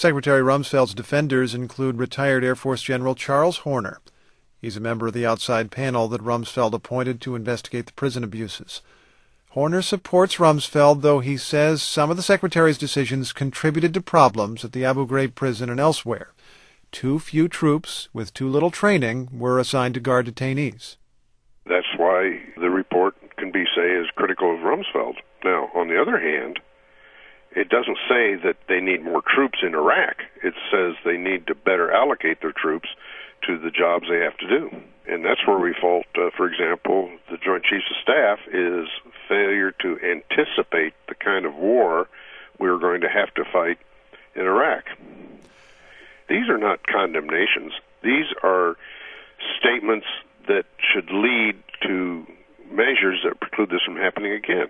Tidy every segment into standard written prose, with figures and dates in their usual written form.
Secretary Rumsfeld's defenders include retired Air Force General Charles Horner. He's a member of the outside panel that Rumsfeld appointed to investigate the prison abuses. Horner supports Rumsfeld, though he says some of the Secretary's decisions contributed to problems at the Abu Ghraib prison and elsewhere. Too few troops with too little training were assigned to guard detainees. That's why the report can be, is critical of Rumsfeld. Now, on the other hand, it doesn't say that they need more troops in Iraq. It says they need to better allocate their troops to the jobs they have to do. And that's where we fault, for example, the Joint Chiefs of Staff is failure to anticipate the kind of war we're going to have to fight in Iraq. These are not condemnations. These are statements that should lead to measures that preclude this from happening again.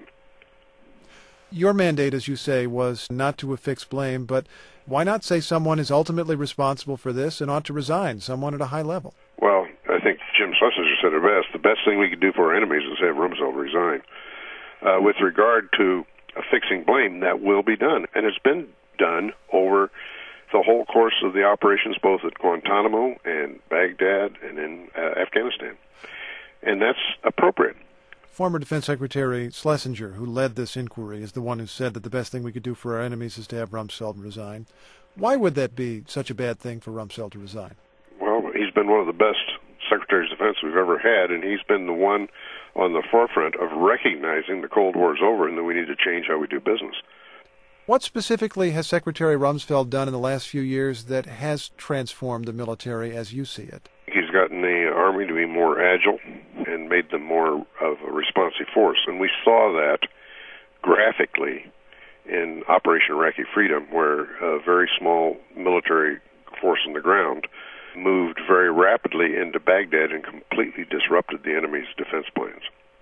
Your mandate, as you say, was not to affix blame, but why not say someone is ultimately responsible for this and ought to resign, someone at a high level? Well, I think Jim Schlesinger said it best. The best thing we could do for our enemies is have Rumsfeld resign. With regard to affixing blame, that will be done, and it's been done over the whole course of the operations, both at Guantanamo and Baghdad and in Afghanistan. And that's appropriate. Former Defense Secretary Schlesinger, who led this inquiry, is the one who said that the best thing we could do for our enemies is to have Rumsfeld resign. Why would that be such a bad thing for Rumsfeld to resign? Well, he's been one of the best Secretaries of Defense we've ever had, and he's been the one on the forefront of recognizing the Cold War is over and that we need to change how we do business. What specifically has Secretary Rumsfeld done in the last few years that has transformed the military as you see it? He's gotten the Army to be more agile and made them more of a responsive force. And we saw that graphically in Operation Iraqi Freedom, where a very small military force on the ground moved very rapidly into Baghdad and completely disrupted the enemy's defense plans.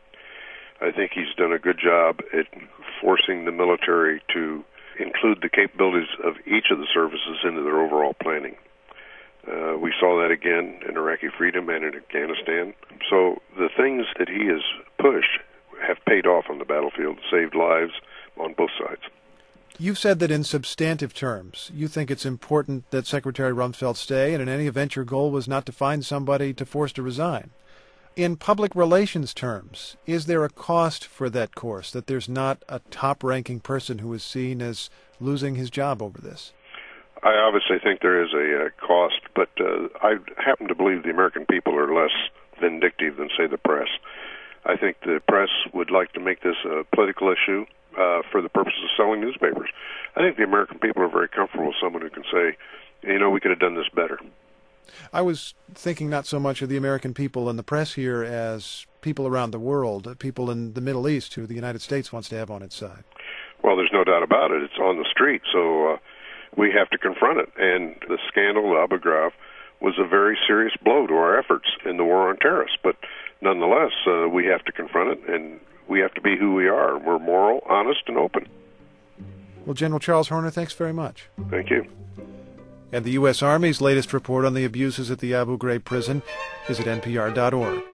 I think he's done a good job at forcing the military to include the capabilities of each of the services into their overall planning. We saw that again in Iraqi Freedom and in Afghanistan. So the things that he has pushed have paid off on the battlefield, saved lives on both sides. You've said that in substantive terms, you think it's important that Secretary Rumsfeld stay, and in any event your goal was not to find somebody to force to resign. In public relations terms, is there a cost for that course, that there's not a top-ranking person who is seen as losing his job over this? I obviously think there is a cost, but I happen to believe the American people are less vindictive than, say, the press. I think the press would like to make this a political issue for the purpose of selling newspapers. I think the American people are very comfortable with someone who can say, we could have done this better. I was thinking not so much of the American people and the press here as people around the world, people in the Middle East who the United States wants to have on its side. Well, there's no doubt about it. It's on the street, so we have to confront it. And the scandal of Abu Ghraib was a very serious blow to our efforts in the war on terrorists. But nonetheless, we have to confront it, and we have to be who we are. We're moral, honest, and open. Well, General Charles Horner, thanks very much. Thank you. And the U.S. Army's latest report on the abuses at the Abu Ghraib prison is at npr.org.